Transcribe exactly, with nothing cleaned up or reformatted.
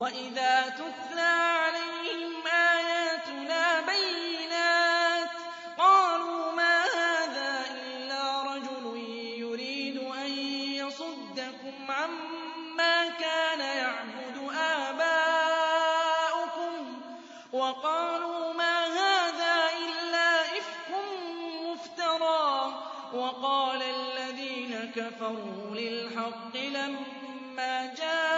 وَإِذَا تُتْلَىٰ عَلَيْهِمْ آيَاتُنَا بَيِّنَاتٍ قَالُوا مَا هَٰذَا إِلَّا رَجُلٌ يُرِيدُ أَن يَصُدَّكُمْ عَمَّا كَانَ يَعْبُدُ آبَاؤُكُمْ وَقَالُوا مَا هَٰذَا إِلَّا إِفْكٌ مُّفْتَرًى وَقَالَ الَّذِينَ كَفَرُوا لِلْحَقِّ لَمَّا جَاءَهُمْ